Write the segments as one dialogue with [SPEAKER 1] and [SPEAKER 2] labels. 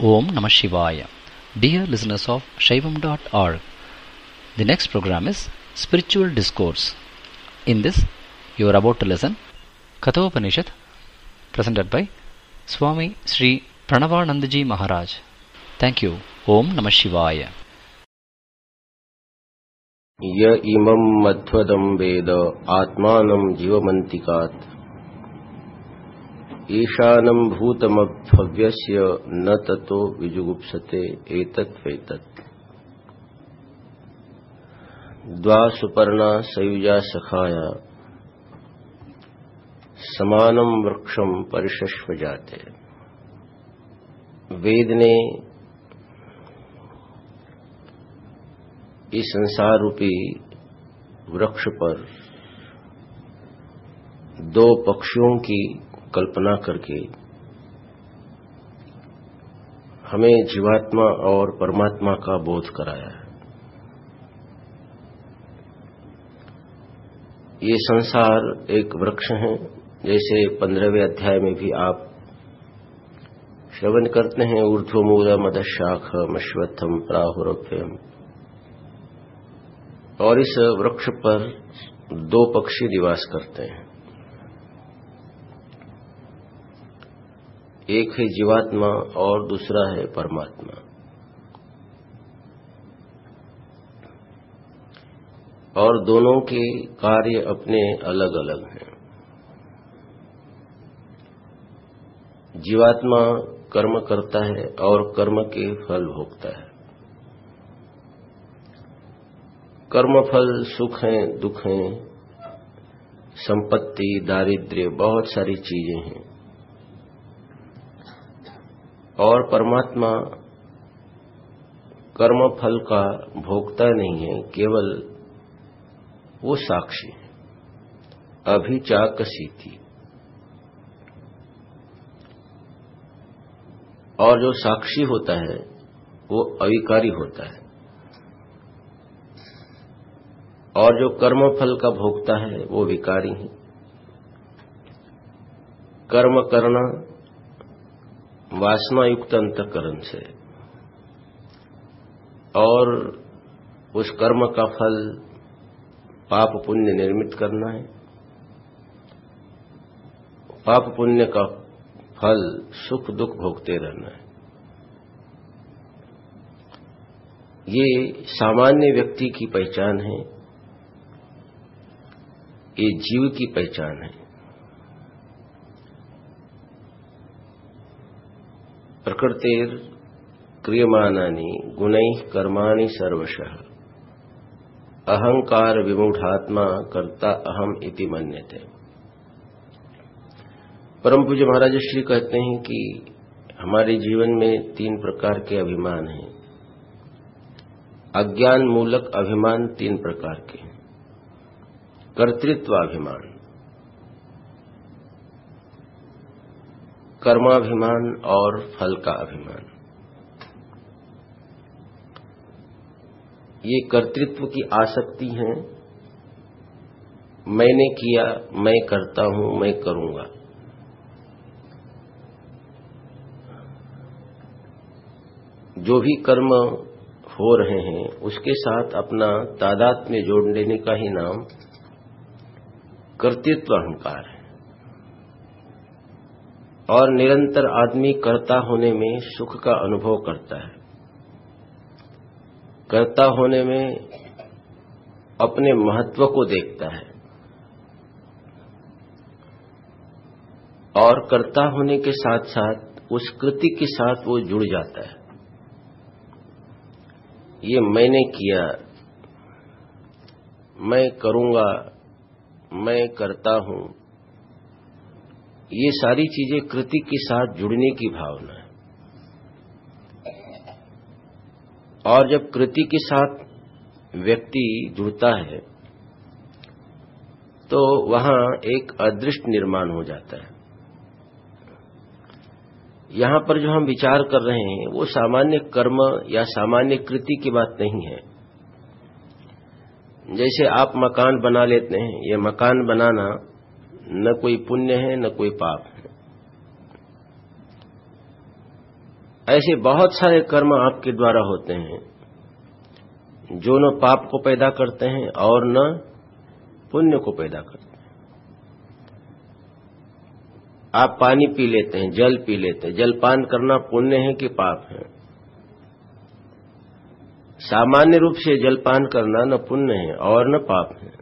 [SPEAKER 1] Om Namah Shivaya. Dear listeners of Shaivam.org, the next program is Spiritual Discourse. In this, you are about to listen Kathopanishad, presented by Swami Sri Pranavanandaji Maharaj. Thank you. Om Namah Shivaya.
[SPEAKER 2] य इमं मध्वदं वेद आत्मानं जीवमन्तिकात् ईशानं भूतमभव्यस्य न ततो विजुगुप्सते एतद्वैतत् द्वा सुपर्णा सयुजा सखाया समानं वृक्षं परिशश्व जाते। वेद ने इस संसार रूपी वृक्ष पर दो पक्षियों की कल्पना करके हमें जीवात्मा और परमात्मा का बोध कराया है। ये संसार एक वृक्ष है, जैसे 15वें अध्याय में भी आप श्रवण करते हैं, ऊर्ध्वमूलम अधःशाखम् अश्वत्थम् प्राहुरभ्यम्। और इस वृक्ष पर दो पक्षी निवास करते हैं, एक है जीवात्मा और दूसरा है परमात्मा। और दोनों के कार्य अपने अलग अलग हैं। जीवात्मा कर्म करता है और कर्म के फल भोगता है। कर्मफल सुख हैं, दुख हैं, संपत्ति, दारिद्र्य, बहुत सारी चीजें हैं। और परमात्मा कर्मफल का भोगता नहीं है, केवल वो साक्षी है। अभिचाकसीति। और जो साक्षी होता है वो अविकारी होता है, और जो कर्मफल का भोगता है वो विकारी है। कर्म करना वासना युक्त अंतःकरण से, और उस कर्म का फल पाप पुण्य निर्मित करना है। पाप पुण्य का फल सुख दुख भोगते रहना है। ये सामान्य व्यक्ति की पहचान है, ये जीव की पहचान है। प्रकृतिर क्रियमाणानि गुणैः कर्माणि सर्वशः अहंकार विमूढ़ात्मा कर्ता अहम इति मन्यते। परम पूज्य महाराज श्री कहते हैं कि हमारे जीवन में 3 प्रकार के अभिमान हैं। अज्ञान मूलक अभिमान 3 प्रकार के हैं। कर्तृत्वाभिमान, कर्माभिमान और फल का अभिमान। ये कर्तृत्व की आसक्ति है। मैंने किया, मैं करता हूं, मैं करूंगा। जो भी कर्म हो रहे हैं उसके साथ अपना तादात्म्य जोड़ लेने का ही नाम कर्तृत्व अहंकार है। और निरंतर आदमी कर्ता होने में सुख का अनुभव करता है। कर्ता होने में अपने महत्व को देखता है, और कर्ता होने के साथ साथ उस कृति के साथ वो जुड़ जाता है। ये मैंने किया, मैं करूंगा, मैं करता हूं, ये सारी चीजें कृति के साथ जुड़ने की भावना है। और जब कृति के साथ व्यक्ति जुड़ता है तो वहां एक अदृष्ट निर्माण हो जाता है। यहां पर जो हम विचार कर रहे हैं वो सामान्य कर्म या सामान्य कृति की बात नहीं है। जैसे आप मकान बना लेते हैं, ये मकान बनाना न कोई पुण्य है न कोई पाप है। ऐसे बहुत सारे कर्म आपके द्वारा होते हैं जो न पाप को पैदा करते हैं और न पुण्य को पैदा करते हैं। आप पानी पी लेते हैं, जल पी लेते हैं, जलपान करना पुण्य है कि पाप है? सामान्य रूप से जलपान करना न पुण्य है और न पाप है।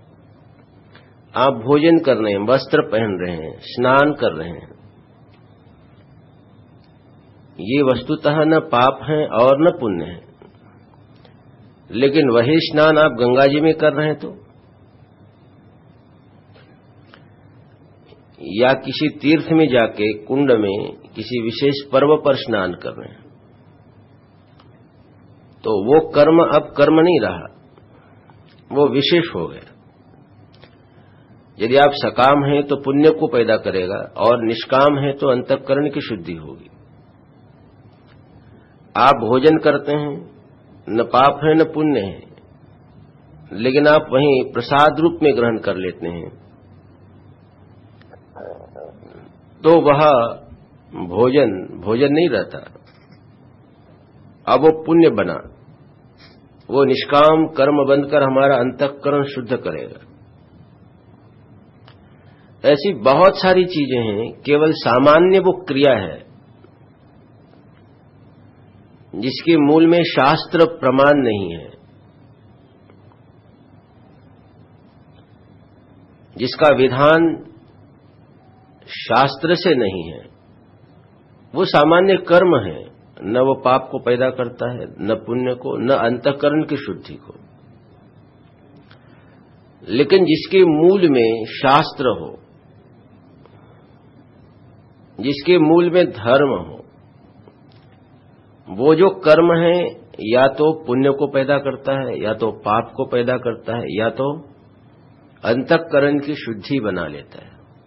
[SPEAKER 2] आप भोजन कर रहे हैं, वस्त्र पहन रहे हैं, स्नान कर रहे हैं, ये वस्तुतः न पाप है और न पुण्य है। लेकिन वही स्नान आप गंगा जी में कर रहे हैं तो, या किसी तीर्थ में जाके कुंड में किसी विशेष पर्व पर स्नान कर रहे हैं, तो वो कर्म अब कर्म नहीं रहा, वो विशेष हो गया। यदि आप सकाम हैं तो पुण्य को पैदा करेगा और निष्काम हैं तो अंतःकरण की शुद्धि होगी। आप भोजन करते हैं, न पाप है न पुण्य है, लेकिन आप वहीं प्रसाद रूप में ग्रहण कर लेते हैं, तो वह भोजन नहीं रहता, अब वो पुण्य बना, वो निष्काम कर्म बनकर हमारा अंतःकरण शुद्ध करेगा। ऐसी बहुत सारी चीजें हैं, केवल सामान्य वो क्रिया है जिसके मूल में शास्त्र प्रमाण नहीं है, जिसका विधान शास्त्र से नहीं है, वो सामान्य कर्म है, न वो पाप को पैदा करता है, न पुण्य को, न अंतःकरण की शुद्धि को। लेकिन जिसके मूल में शास्त्र हो, जिसके मूल में धर्म हो, वो जो कर्म है या तो पुण्य को पैदा करता है, या तो पाप को पैदा करता है, या तो अंतःकरण की शुद्धि बना लेता है।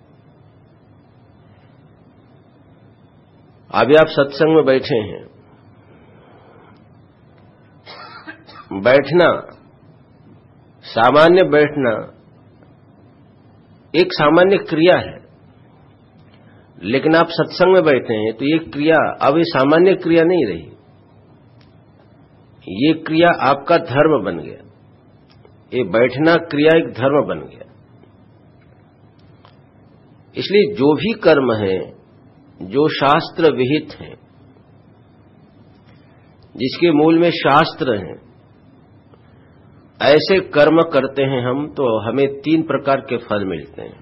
[SPEAKER 2] अभी आप सत्संग में बैठे हैं, बैठना, सामान्य बैठना एक सामान्य क्रिया है, लेकिन आप सत्संग में बैठे हैं तो ये क्रिया अब ये सामान्य क्रिया नहीं रही, ये क्रिया आपका धर्म बन गया। ये बैठना क्रिया एक धर्म बन गया। इसलिए जो भी कर्म है जो शास्त्र विहित हैं, जिसके मूल में शास्त्र हैं, ऐसे कर्म करते हैं हम तो हमें 3 प्रकार के फल मिलते हैं।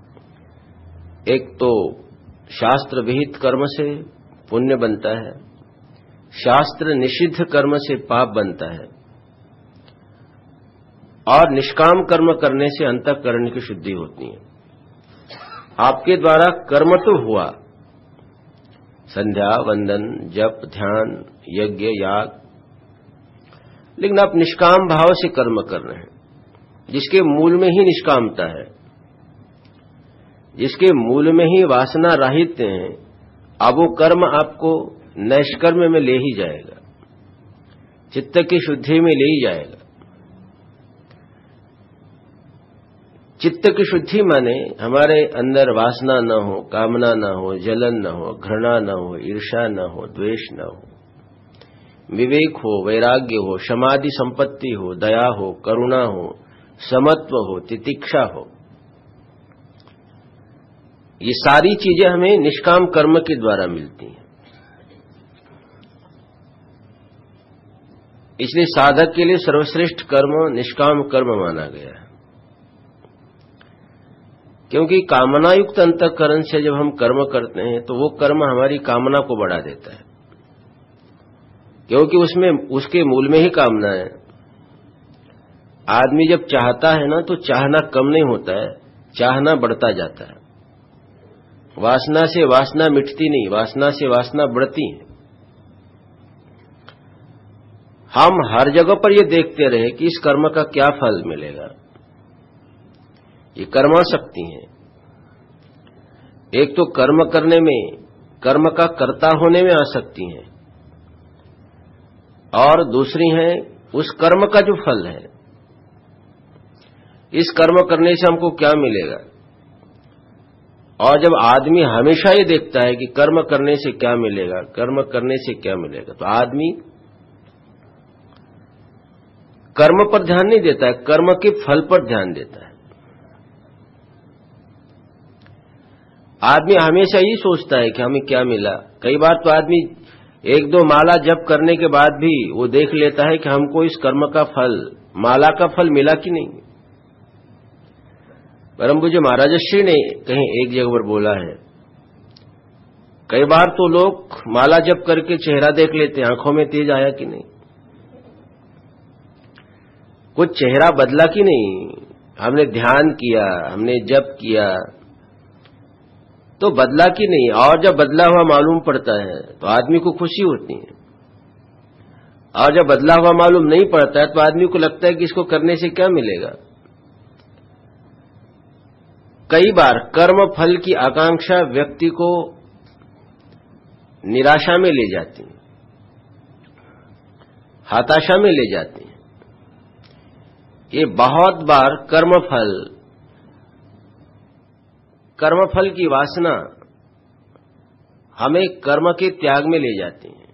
[SPEAKER 2] एक तो शास्त्र विहित कर्म से पुण्य बनता है, शास्त्र निषिद्ध कर्म से पाप बनता है, और निष्काम कर्म करने से अंतःकरण की शुद्धि होती है। आपके द्वारा कर्म तो हुआ, संध्या, वंदन, जप, ध्यान, यज्ञ, याग, लेकिन आप निष्काम भाव से कर्म कर रहे हैं, जिसके मूल में ही निष्कामता है, जिसके मूल में ही वासना राहित्य है। अब वो कर्म आपको नैष्कर्म में ले ही जाएगा, चित्त की शुद्धि में ले ही जाएगा। चित्त की शुद्धि माने हमारे अंदर वासना न हो, कामना न हो, जलन न हो, घृणा न हो, ईर्ष्या न हो, द्वेष न हो, विवेक हो, वैराग्य हो, समाधि संपत्ति हो, दया हो, करुणा हो, समत्व हो, तितिक्षा हो। ये सारी चीजें हमें निष्काम कर्म के द्वारा मिलती हैं। इसलिए साधक के लिए सर्वश्रेष्ठ कर्म निष्काम कर्म माना गया है, क्योंकि कामनायुक्त अंतःकरण से जब हम कर्म करते हैं तो वो कर्म हमारी कामना को बढ़ा देता है, क्योंकि उसमें उसके मूल में ही कामना है। आदमी जब चाहता है ना तो चाहना कम नहीं होता है, चाहना बढ़ता जाता है। वासना से वासना मिटती नहीं, वासना से वासना बढ़ती है। हम हर जगह पर ये देखते रहे कि इस कर्म का क्या फल मिलेगा। ये कर्माशक्ति है। एक तो कर्म करने में, कर्म का कर्ता होने में आसक्ति है, और दूसरी है उस कर्म का जो फल है, इस कर्म करने से हमको क्या मिलेगा। और जब आदमी हमेशा ये देखता है कि कर्म करने से क्या मिलेगा, कर्म करने से क्या मिलेगा, तो आदमी कर्म पर ध्यान नहीं देता है, कर्म के फल पर ध्यान देता है। आदमी हमेशा ही सोचता है कि हमें क्या मिला। कई बार तो आदमी एक दो माला जप करने के बाद भी वो देख लेता है कि हमको इस कर्म का फल, माला का फल मिला कि नहीं। परम पूज्य महाराज श्री ने कहीं एक जगह पर बोला है, कई बार तो लोग माला जप करके चेहरा देख लेते हैं, आंखों में तेज आया कि नहीं, कुछ चेहरा बदला कि नहीं, हमने ध्यान किया, हमने जप किया तो बदला कि नहीं, और जब बदला हुआ मालूम पड़ता है तो आदमी को खुशी होती है, और जब बदला हुआ मालूम नहीं पड़ता है तो आदमी को लगता है कि इसको करने से क्या मिलेगा। कई बार कर्म फल की आकांक्षा व्यक्ति को निराशा में ले जाती है, हताशा में ले जाती है। ये बहुत बार कर्मफल की वासना हमें कर्म के त्याग में ले जाती है।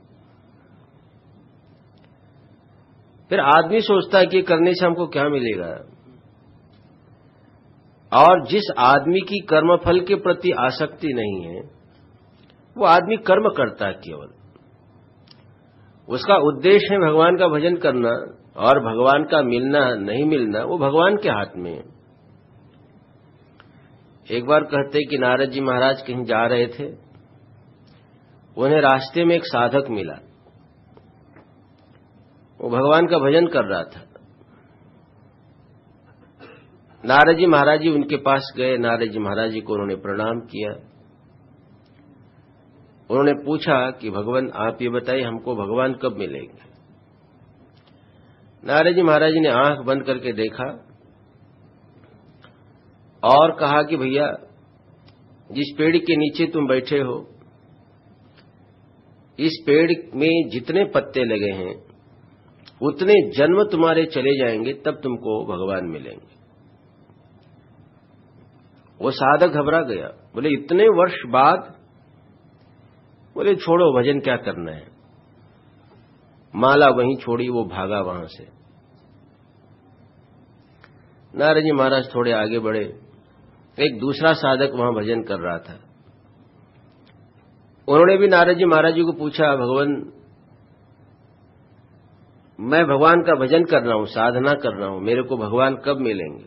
[SPEAKER 2] फिर आदमी सोचता है कि करने से हमको क्या मिलेगा, और जिस आदमी की कर्मफल के प्रति आसक्ति नहीं है वो आदमी कर्म करता है, केवल उसका उद्देश्य है भगवान का भजन करना, और भगवान का मिलना नहीं मिलना वो भगवान के हाथ में है। एक बार कहते कि नारद जी महाराज कहीं जा रहे थे, उन्हें रास्ते में एक साधक मिला, वो भगवान का भजन कर रहा था। नारद जी महाराज जी उनके पास गए, नारद जी महाराज जी को उन्होंने प्रणाम किया। उन्होंने पूछा कि भगवान आप ये बताइए हमको भगवान कब मिलेंगे। नारद जी महाराज जी ने आंख बंद करके देखा और कहा कि भैया जिस पेड़ के नीचे तुम बैठे हो, इस पेड़ में जितने पत्ते लगे हैं उतने जन्म तुम्हारे चले जाएंगे, तब तुमको भगवान मिलेंगे। वो साधक घबरा गया, बोले इतने वर्ष बाद, बोले छोड़ो भजन क्या करना है। माला वहीं छोड़ी, वो भागा वहां से। नारद जी महाराज थोड़े आगे बढ़े, एक दूसरा साधक वहां भजन कर रहा था। उन्होंने भी नारद जी महाराज जी को पूछा, भगवान मैं भगवान का भजन कर रहा हूं, साधना कर रहा हूं, मेरे को भगवान कब मिलेंगे।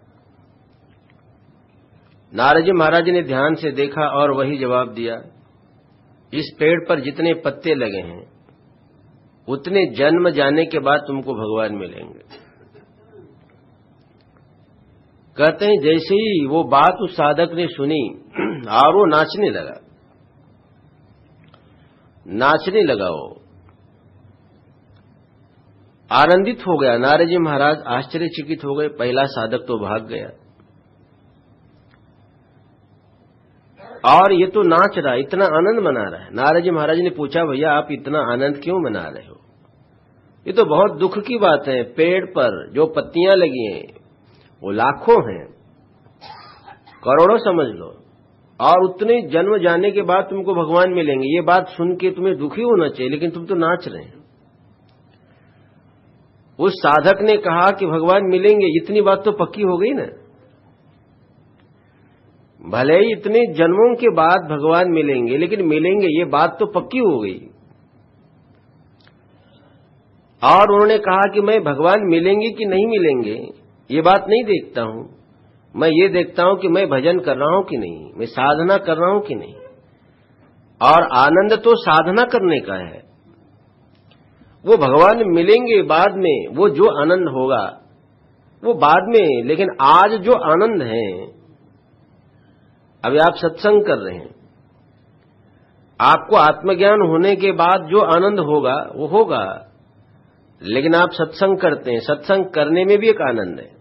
[SPEAKER 2] नारद जी महाराज जी ने ध्यान से देखा और वही जवाब दिया, इस पेड़ पर जितने पत्ते लगे हैं उतने जन्म जाने के बाद तुमको भगवान मिलेंगे। कहते हैं जैसे ही वो बात उस साधक ने सुनी और वो नाचने लगा, वो आनंदित हो गया। नारद जी महाराज आश्चर्यचकित हो गए, पहला साधक तो भाग गया और ये तो नाच रहा, इतना आनंद मना रहा है। नारद जी महाराज ने पूछा, भैया आप इतना आनंद क्यों मना रहे हो, ये तो बहुत दुख की बात है। पेड़ पर जो पत्तियां लगी हैं वो लाखों हैं, करोड़ों समझ लो, और उतने जन्म जाने के बाद तुमको भगवान मिलेंगे। ये बात सुन के तुम्हें दुखी होना चाहिए, लेकिन तुम तो नाच रहे हैं। उस साधक ने कहा कि भगवान मिलेंगे, इतनी बात तो पक्की हो गई ना। भले ही इतने जन्मों के बाद भगवान मिलेंगे, लेकिन मिलेंगे ये बात तो पक्की हो गई। और उन्होंने कहा कि मैं भगवान मिलेंगे कि नहीं मिलेंगे ये बात नहीं देखता हूं, मैं ये देखता हूं कि मैं भजन कर रहा हूं कि नहीं, मैं साधना कर रहा हूं कि नहीं। और आनंद तो साधना करने का है, वो भगवान मिलेंगे बाद में, वो जो आनंद होगा वो बाद में। लेकिन आज जो आनंद है, अभी आप सत्संग कर रहे हैं, आपको आत्मज्ञान होने के बाद जो आनंद होगा वो होगा, लेकिन आप सत्संग करते हैं, सत्संग करने में भी एक आनंद है।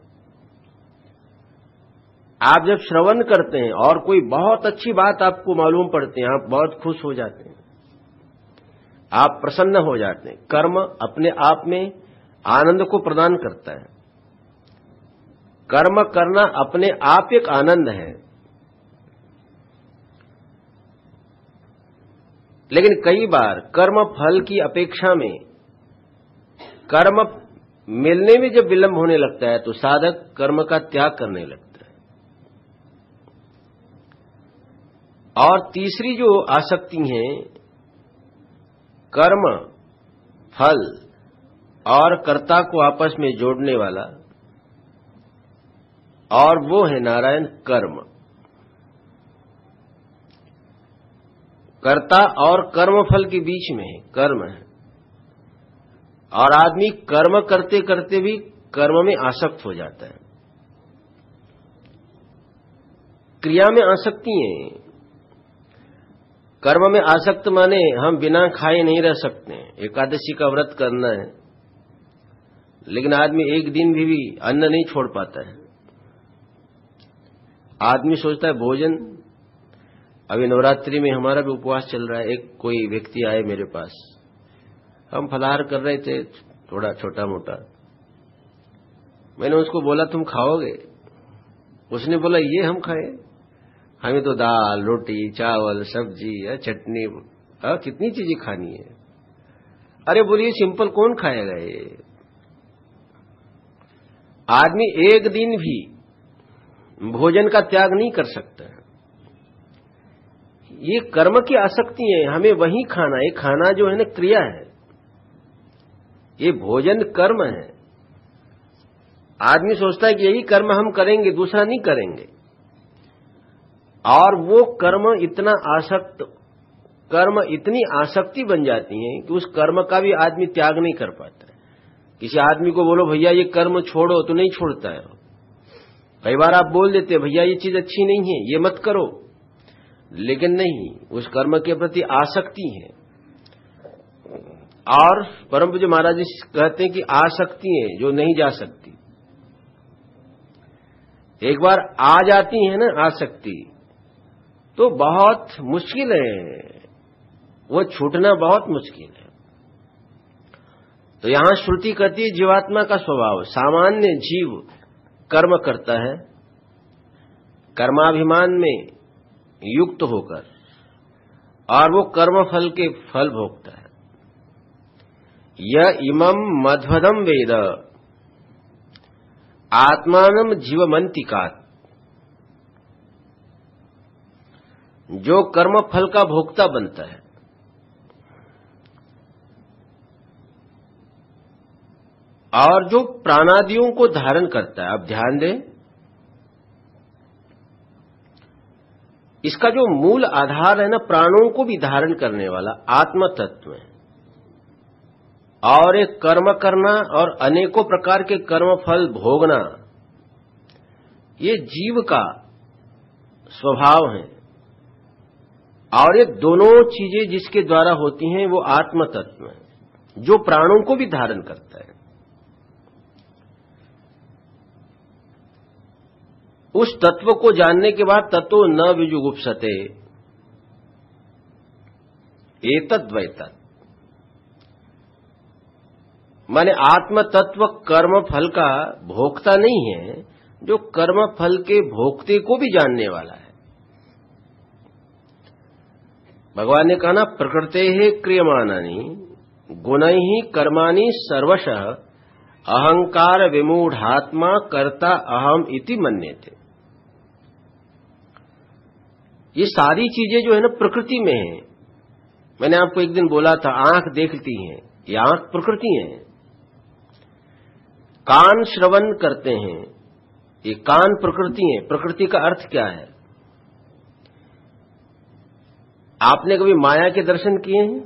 [SPEAKER 2] आप जब श्रवण करते हैं और कोई बहुत अच्छी बात आपको मालूम पड़ती है, आप बहुत खुश हो जाते हैं, आप प्रसन्न हो जाते हैं। कर्म अपने आप में आनंद को प्रदान करता है। कर्म करना अपने आप एक आनंद है। लेकिन कई बार कर्म फल की अपेक्षा में कर्म मिलने में जब विलंब होने लगता है तो साधक कर्म का त्याग करने लगता है। और तीसरी जो आसक्ति है कर्म फल और कर्ता को आपस में जोड़ने वाला, और वो है नारायण कर्म। कर्ता और कर्म फल के बीच में कर्म है, और आदमी कर्म करते करते भी कर्म में आसक्त हो जाता है। क्रिया में आसक्ति है। कर्म में आसक्त माने हम बिना खाए नहीं रह सकते। एकादशी का व्रत करना है, लेकिन आदमी एक दिन भी अन्न नहीं छोड़ पाता है। आदमी सोचता है भोजन, अभी नवरात्रि में हमारा भी उपवास चल रहा है। एक कोई व्यक्ति आए मेरे पास, हम फलाहार कर रहे थे थोड़ा छोटा मोटा। मैंने उसको बोला तुम खाओगे? उसने बोला ये हम खाए, हमें तो दाल रोटी चावल सब्जी चटनी कितनी चीजें खानी है। अरे बोलिए सिंपल कौन खाएगा ये? आदमी एक दिन भी भोजन का त्याग नहीं कर सकता है। ये कर्म की आसक्ति है, हमें वही खाना है। खाना जो है ना क्रिया है, ये भोजन कर्म है। आदमी सोचता है कि यही कर्म हम करेंगे, दूसरा नहीं करेंगे, और वो कर्म इतना आसक्त, कर्म इतनी आसक्ति बन जाती है कि उस कर्म का भी आदमी त्याग नहीं कर पाता है। किसी आदमी को बोलो भैया ये कर्म छोड़ो तो नहीं छोड़ता है। कई बार आप बोल देते भैया ये चीज अच्छी नहीं है, ये मत करो, लेकिन नहीं, उस कर्म के प्रति आसक्ति है। और परम पूज्य महाराज जी कहते हैं कि आसक्ति है जो नहीं जा सकती। एक बार आ जाती है ना आसक्ति, तो बहुत मुश्किल है, वो छूटना बहुत मुश्किल है। तो यहां श्रुति कहती है जीवात्मा का स्वभाव, सामान्य जीव कर्म करता है कर्माभिमान में युक्त होकर, और वो कर्म फल के फल भोगता है। य इमं मध्वदम वेद आत्मानम जीवमंतिकात्, जो कर्म फल का भोक्ता बनता है और जो प्राणादियों को धारण करता है। अब ध्यान दें, इसका जो मूल आधार है ना, प्राणों को भी धारण करने वाला आत्म तत्व है। और एक कर्म करना और अनेकों प्रकार के कर्म फल भोगना, ये जीव का स्वभाव है। और ये दोनों चीजें जिसके द्वारा होती हैं वो आत्म तत्व है, जो प्राणों को भी धारण करता है। उस तत्व को जानने के बाद ततो न विजुगुप्सते एतद्वैतत्, माने आत्म तत्व कर्म फल का भोक्ता नहीं है, जो कर्म फल के भोक्ते को भी जानने वाला है। भगवान ने कहा ना, प्रकृतेः क्रियमाणानि गुणैः कर्माणि सर्वशः अहंकार विमूढ़ात्मा कर्ता अहम इति मन्यते। ये सारी चीजें जो है ना प्रकृति में है। मैंने आपको एक दिन बोला था, आंख देखती है, ये आंख प्रकृति है। कान श्रवण करते हैं, ये कान प्रकृति है। प्रकृति का अर्थ क्या है? आपने कभी माया के दर्शन किए हैं?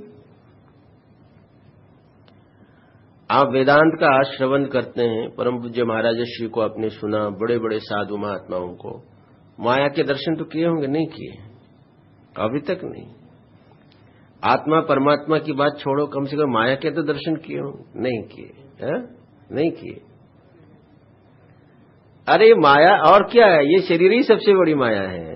[SPEAKER 2] आप वेदांत का श्रवण करते हैं, परम पूज्य महाराज श्री को आपने सुना, बड़े बड़े साधु महात्माओं को, माया के दर्शन तो किए होंगे? नहीं किए, अभी तक नहीं। आत्मा परमात्मा की बात छोड़ो, कम से कम माया के तो दर्शन किए होंगे? नहीं किए, नहीं किए। अरे माया और क्या है? ये शरीर ही सबसे बड़ी माया है।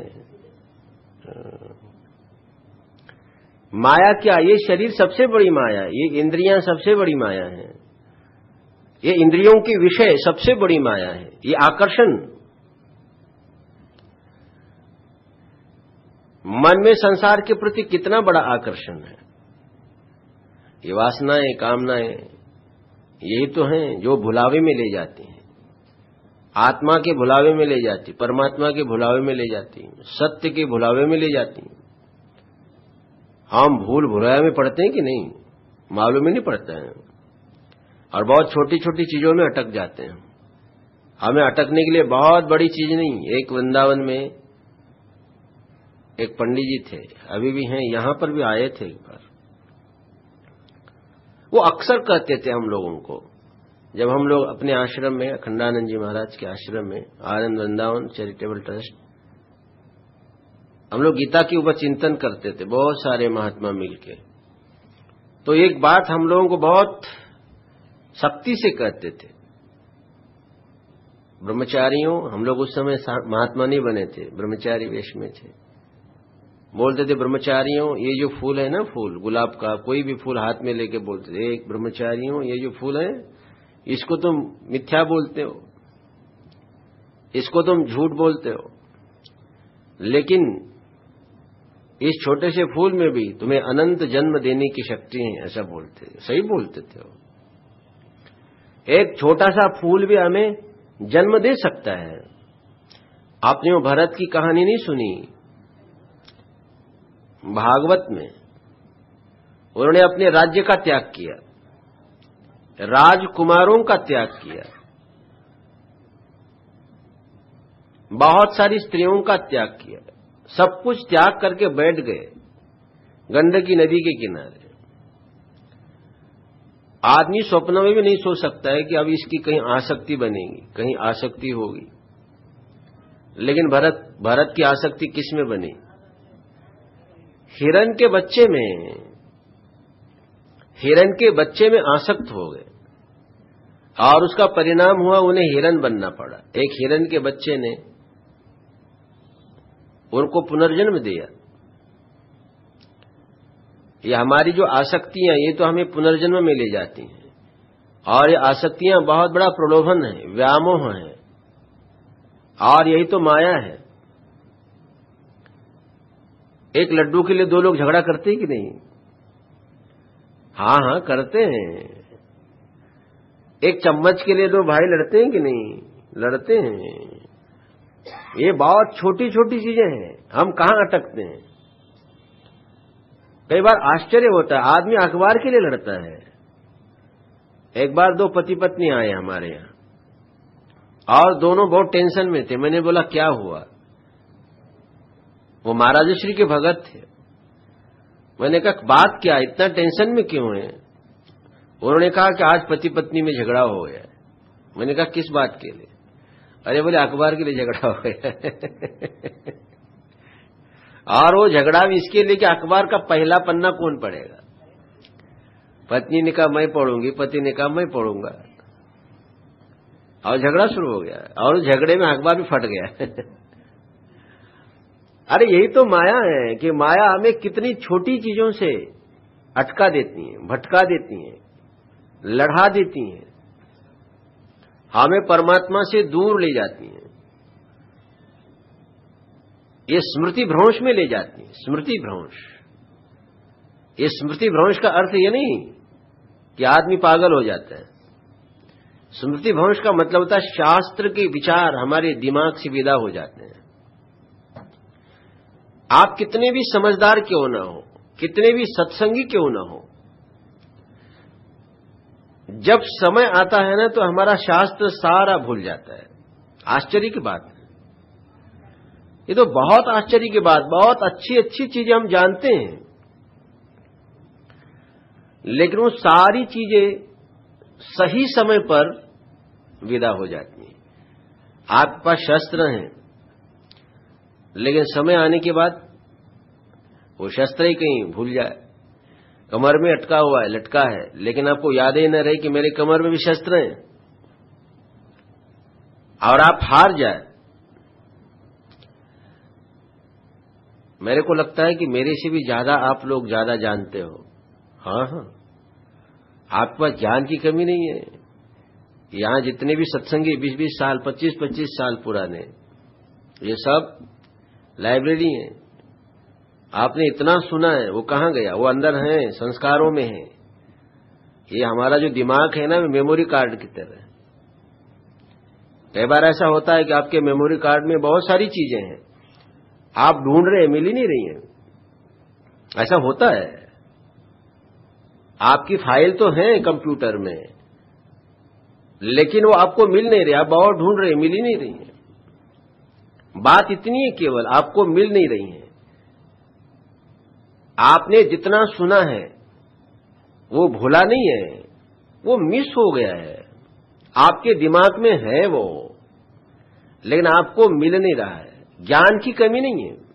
[SPEAKER 2] माया क्या? ये शरीर सबसे बड़ी माया है, ये इंद्रियां सबसे बड़ी माया है, ये इंद्रियों के विषय सबसे बड़ी माया है, ये आकर्षण। मन में संसार के प्रति कितना बड़ा आकर्षण है। ये वासनाएं, कामनाएं यही तो हैं जो भुलावे में ले जाती हैं, आत्मा के भुलावे में ले जाती, परमात्मा के भुलावे में ले जाती, सत्य के भुलावे में ले जाती। हम भूल भुलावे में पड़ते हैं कि नहीं, मालूम ही नहीं पड़ता है, और बहुत छोटी छोटी चीजों में अटक जाते हैं। हमें अटकने के लिए बहुत बड़ी चीज नहीं। एक वृंदावन में एक पंडित जी थे, अभी भी हैं, यहां पर भी आए थे एक बार। वो अक्सर कहते थे हम लोगों को, जब हम लोग अपने आश्रम में, अखंडानंद जी महाराज के आश्रम में, आनंद वृंदावन चैरिटेबल ट्रस्ट, हम लोग गीता के ऊपर चिंतन करते थे, बहुत सारे महात्मा मिलके। तो एक बात हम लोगों को बहुत सख्ती से कहते थे, ब्रह्मचारियों, हम लोग उस समय महात्मा नहीं बने थे, ब्रह्मचारी वेश में थे, बोलते थे ब्रह्मचारियों ये जो फूल है ना, फूल गुलाब का कोई भी फूल हाथ में लेके बोलते थे, एक ब्रह्मचारियों ये जो फूल है इसको तुम मिथ्या बोलते हो, इसको तुम झूठ बोलते हो, लेकिन इस छोटे से फूल में भी तुम्हें अनंत जन्म देने की शक्ति है, ऐसा बोलते थे। सही बोलते थे वो। एक छोटा सा फूल भी हमें जन्म दे सकता है। आपने वो भरत की कहानी नहीं सुनी भागवत में? उन्होंने अपने राज्य का त्याग किया, राजकुमारों का त्याग किया, बहुत सारी स्त्रियों का त्याग किया, सब कुछ त्याग करके बैठ गए गंडकी नदी के किनारे। आदमी स्वप्न में भी नहीं सोच सकता है कि अब इसकी कहीं आसक्ति बनेगी, कहीं आसक्ति होगी, लेकिन भरत की आसक्ति किस में बनी? हिरण के बच्चे में आसक्त हो गए, और उसका परिणाम हुआ उन्हें हिरण बनना पड़ा। एक हिरण के बच्चे ने उनको पुनर्जन्म दिया। ये हमारी जो आसक्तियां, ये तो हमें पुनर्जन्म में ले जाती हैं, और ये आसक्तियां बहुत बड़ा प्रलोभन है, व्यामोह है, और यही तो माया है। एक लड्डू के लिए दो लोग झगड़ा करते हैं कि नहीं? हाँ हाँ करते हैं। एक चम्मच के लिए दो भाई लड़ते हैं कि नहीं? लड़ते हैं। ये बहुत छोटी छोटी चीजें हैं, हम कहां अटकते हैं। कई बार आश्चर्य होता है, आदमी अखबार के लिए लड़ता है। एक बार दो पति पत्नी आए हमारे यहां, और दोनों बहुत टेंशन में थे। मैंने बोला क्या हुआ? वो महाराजश्री के भगत थे। मैंने कहा बात क्या, इतना टेंशन में क्यों है? उन्होंने कहा कि आज पति पत्नी में झगड़ा हो गया। मैंने कहा किस बात के लिए? अरे बोले अखबार के लिए झगड़ा हो गया। और वो झगड़ा भी इसके लिए कि अखबार का पहला पन्ना कौन पढ़ेगा। पत्नी ने कहा मैं पढ़ूंगी, पति ने कहा मैं पढ़ूंगा, और झगड़ा शुरू हो गया, और उस झगड़े में अखबार भी फट गया। अरे यही तो माया है कि माया हमें कितनी छोटी चीजों से अटका देती है, भटका देती है, लड़ा देती है, हमें परमात्मा से दूर ले जाती है, ये स्मृति भ्रंश में ले जाती है। स्मृति भ्रंश, ये स्मृति भ्रंश का अर्थ ये नहीं कि आदमी पागल हो जाता है। स्मृति भ्रंश का मतलब होता है शास्त्र के विचार हमारे दिमाग से विदा हो जाते हैं। आप कितने भी समझदार क्यों ना हो, कितने भी सत्संगी क्यों ना हो, जब समय आता है ना तो हमारा शास्त्र सारा भूल जाता है। आश्चर्य की बात है ये, तो बहुत आश्चर्य की बात। बहुत अच्छी अच्छी चीजें हम जानते हैं, लेकिन वो सारी चीजें सही समय पर विदा हो जाती हैं। आपके पास शस्त्र हैं, लेकिन समय आने के बाद वो शस्त्र ही कहीं भूल जाए। कमर में अटका हुआ है, लटका है, लेकिन आपको याद ही न रहे कि मेरे कमर में भी शस्त्र हैं, और आप हार जाए। मेरे को लगता है कि मेरे से भी ज्यादा आप लोग ज्यादा जानते हो। हाँ हाँ, आपके पास ज्ञान की कमी नहीं है। यहां जितने भी सत्संगी 20-20 साल, 25-25 साल पुराने, ये सब लाइब्रेरी हैं, आपने इतना सुना है, वो कहाँ गया? वो अंदर है, संस्कारों में है। ये हमारा जो दिमाग है ना, मेमोरी कार्ड की तरह। कई बार ऐसा होता है कि आपके मेमोरी कार्ड में बहुत सारी चीजें हैं, आप ढूंढ रहे हैं, मिल ही नहीं रही हैं। ऐसा होता है। आपकी फाइल तो है कंप्यूटर में, लेकिन वो आपको मिल नहीं रही, आप बहुत ढूंढ रहे हैं, मिल ही नहीं रही है। बात इतनी है केवल, आपको मिल नहीं रही है। आपने जितना सुना है वो भूला नहीं है, वो मिस हो गया है। आपके दिमाग में है वो, लेकिन आपको मिल नहीं रहा है। ज्ञान की कमी नहीं है,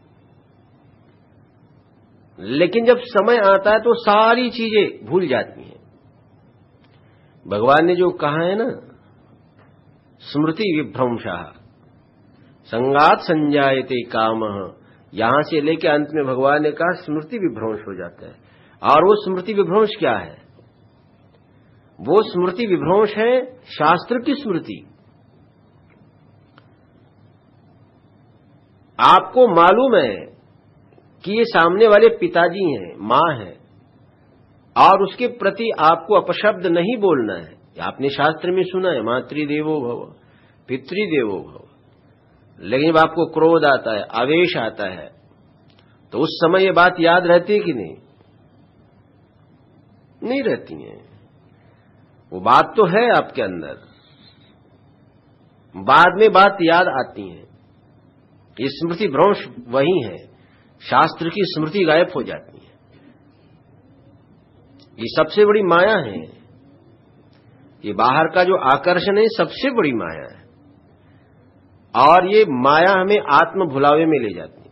[SPEAKER 2] लेकिन जब समय आता है तो सारी चीजें भूल जाती हैं। भगवान ने जो कहा है ना, स्मृति विभ्रंशः संगात संजायते कामः, यहां से लेकर अंत में भगवान ने कहा स्मृति विभ्रंश हो जाता है। और वो स्मृति विभ्रंश क्या है? वो स्मृति विभ्रंश है शास्त्र की स्मृति। आपको मालूम है कि ये सामने वाले पिताजी हैं, मां है, और उसके प्रति आपको अपशब्द नहीं बोलना है। आपने शास्त्र में सुना है, मातृदेवो भव पितृदेवो भव। लेकिन जब आपको क्रोध आता है, आवेश आता है, तो उस समय ये बात याद रहती है कि नहीं? नहीं रहती है। वो बात तो है आपके अंदर, बाद में बात याद आती है। ये स्मृति भ्रंश वही है, शास्त्र की स्मृति गायब हो जाती है। ये सबसे बड़ी माया है। ये बाहर का जो आकर्षण है, सबसे बड़ी माया है। और ये माया हमें आत्म भुलावे में ले जाती है।